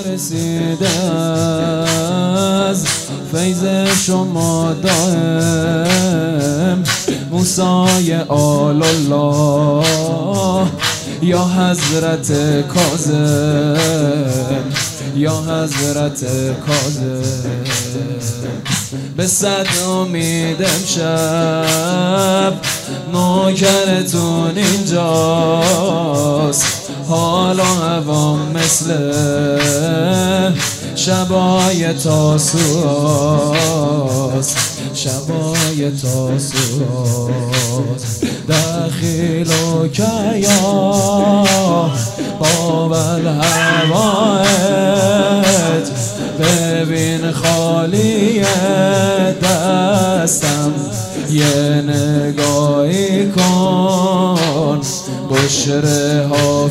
رسیده از فیض شما دائم موسی آل الله یا حضرت کاظم یا حضرت کاظم به صد امید امشب نوکرتون اینجاست حال و هوا مثل شبای تاسوعاست شبای تاسوعاست دخیلک یا باب الهوایج ببین خالی دستم یه نگاهی کن بشره ها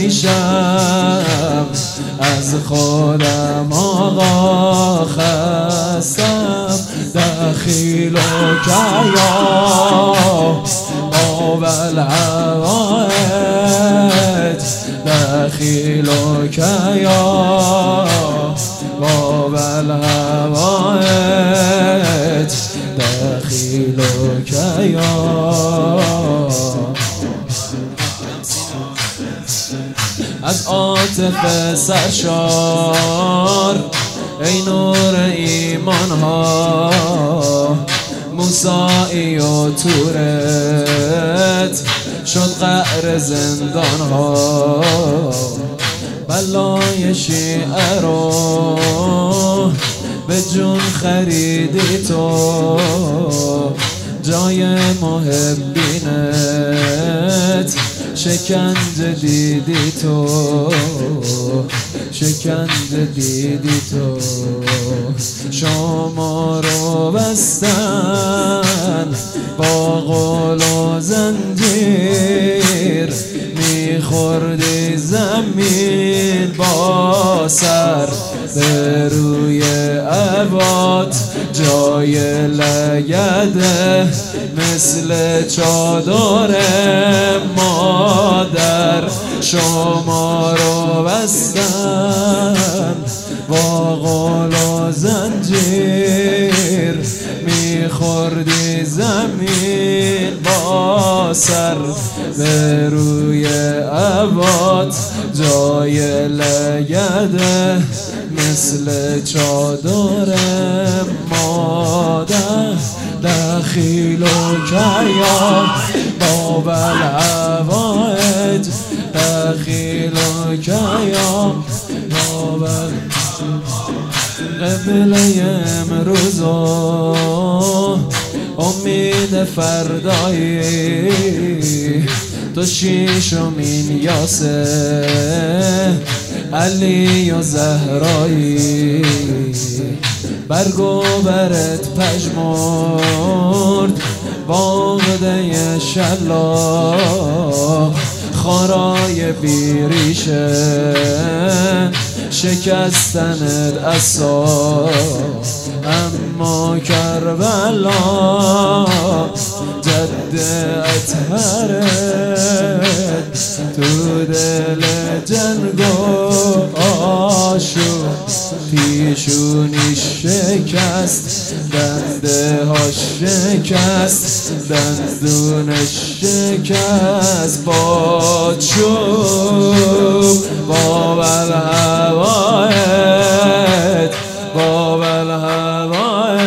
فیشم از خودم آقا خستم دخیلک یا باب الهوایج دخیلک یا باب الهوایج دخیلک یا از عاطفه سرشار ای نور ایمان ها موسیی و تورت شد قعر زندان ها بلای شیعه رو به جون خریدی تو جای محبینت شکنجه دیدی تو شکنجه دیدی تو شما رو بستن با قول و زنجیر میخوردی زمین با سر به روی عباد جای لگده مثل چادر مادر شما رو بستن با قول و زنجیر میخوردی زمین با سر به روی عباد جای لگده مثل چادر مادر دخیلک یا باب الهوایج دخیلک یا باب قبله امروز و امید فردایی تو شیشمین یاسه علی و زهرایی برگ و برت پژمرد باغده شلاق خارای بیریشه شکستنت عصا اما کربلا جد اطهرت تو دل جنگ و آشو پیشونی شکست دنده ها شکست دندونش شکست با چوب باب الهوایج باب الهوایج